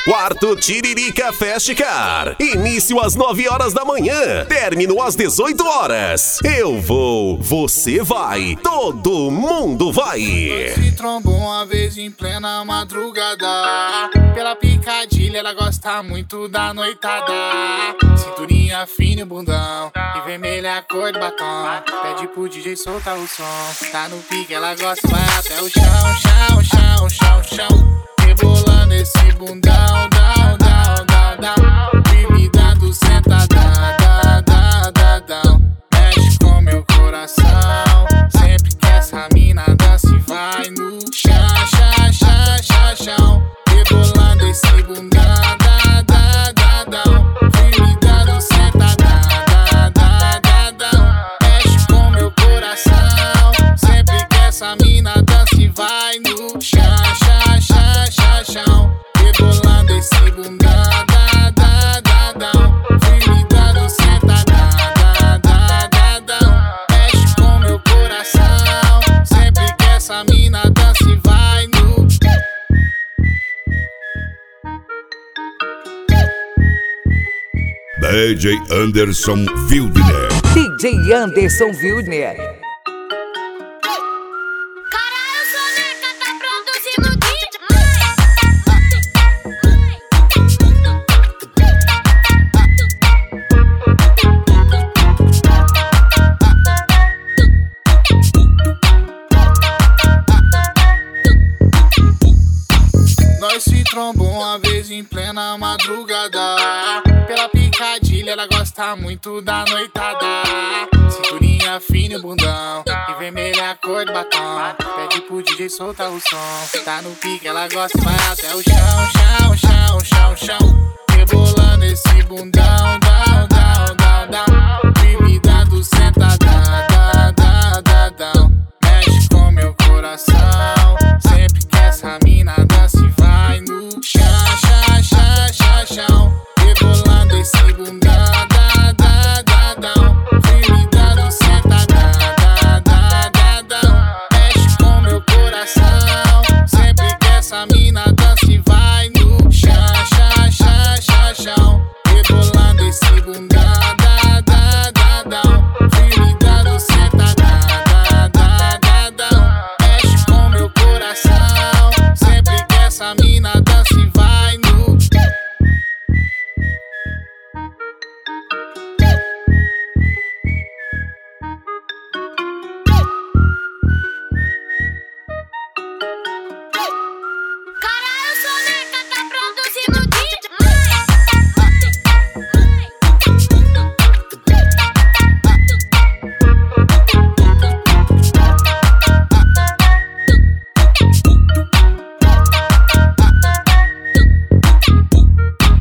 Quarto Tiririca Fast Car. Início às 9 horas da manhã. Término às 18 horas. Eu vou, você vai, todo mundo vai. Se trombou uma vez em plena madrugada. Pela picadilha ela gosta muito da noitada. Cinturinha fina e bundão, e vermelha a cor do batom. Pede pro DJ soltar o som. Tá no pique, ela gosta, vai até o chão, chão, chão, chão, chão. Rebolando esse bundão, down, down, down, down. E me dando sentada, down, down, down, down. Mexe com meu coração. Sempre que essa mina dança e vai no chão, chão, chão, chão, chão. Rebolando esse bundão, down, down, down, down. E me dando sentada, down, down, down, down. Mexe com meu coração. Sempre que essa mina dança e vai no chão, chão, chão, chão, chão. Rebolando esse bundão, da, da, da, da. Fui me dando sentada, da, da, da, da. Mexe com meu coração. Sempre que essa mina dança e vai no. DJ Anderson Wildner. DJ Anderson Wildner. Nós se trombou uma vez em plena madrugada. Pela picadilha ela gosta muito da noitada. Cinturinha fina e bundão, e vermelha a cor do batom. Pede pro DJ soltar o som. Tá no pique, ela gosta, vai até o chão, chão, chão.